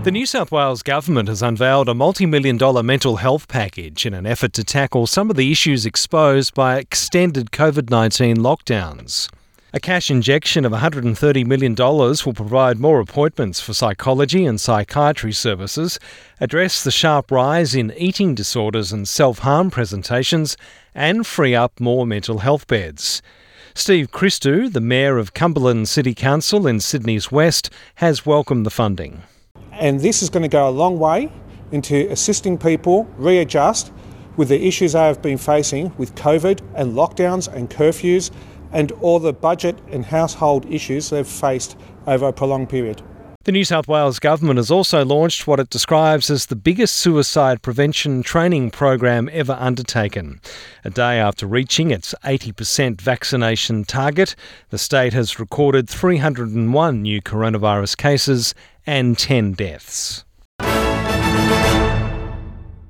The New South Wales Government has unveiled a multi-million-dollar mental health package in an effort to tackle some of the issues exposed by extended COVID-19 lockdowns. A cash injection of $130 million will provide more appointments for psychology and psychiatry services, address the sharp rise in eating disorders and self-harm presentations, and free up more mental health beds. Steve Christou, the Mayor of Cumberland City Council in Sydney's West, has welcomed the funding. And this is going to go a long way into assisting people readjust with the issues they have been facing with COVID and lockdowns and curfews and all the budget and household issues they've faced over a prolonged period. The New South Wales Government has also launched what it describes as the biggest suicide prevention training program ever undertaken. A day after reaching its 80% vaccination target, the state has recorded 301 new coronavirus cases and 10 deaths.